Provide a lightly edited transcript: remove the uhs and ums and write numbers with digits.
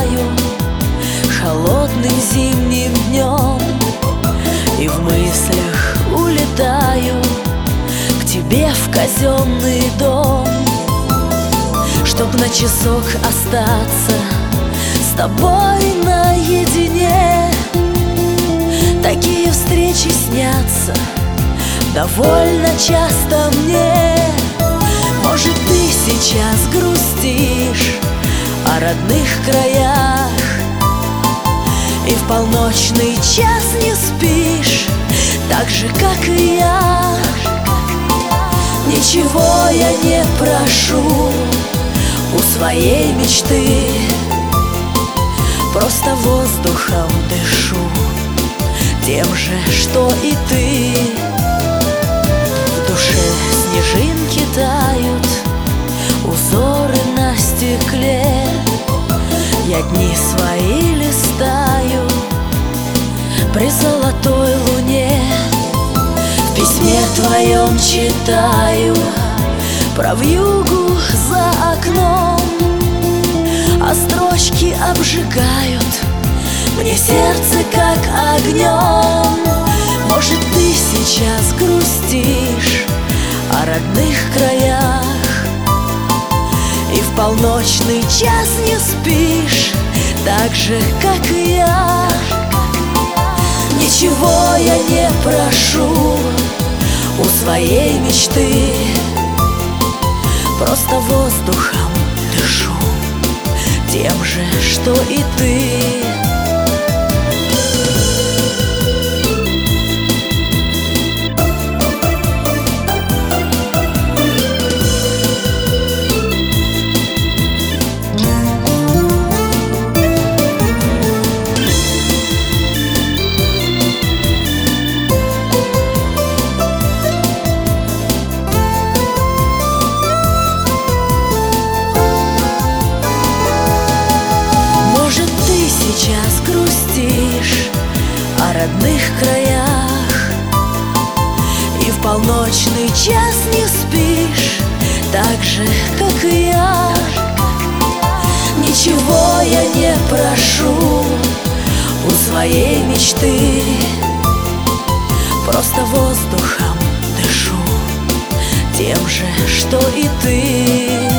улетаю холодным зимним днем, и в мыслях улетаю к тебе в казенный дом, чтоб на часок остаться с тобой наедине. Такие встречи снятся довольно часто мне. Может, ты сейчас грустишь о родных краях и в полночный час не спишь, так же, как и я. Ничего я не прошу у своей мечты, просто воздухом дышу, тем же, что и ты. В душе снежинки тают, узоры на стекле. Я дни свои листаю при золотой луне. В письме твоем читаю про вьюгу за окном, а строчки обжигают мне сердце как огнем. Может, ты сейчас грустишь о родных краях и в полночный час не спишь, так же, как и я. Ничего я не прошу у своей мечты, просто воздухом дышу, тем же, что и ты. Сейчас грустишь о родных краях и в полночный час не спишь, так же, как и я. Ничего я не прошу у своей мечты, просто воздухом дышу, тем же, что и ты.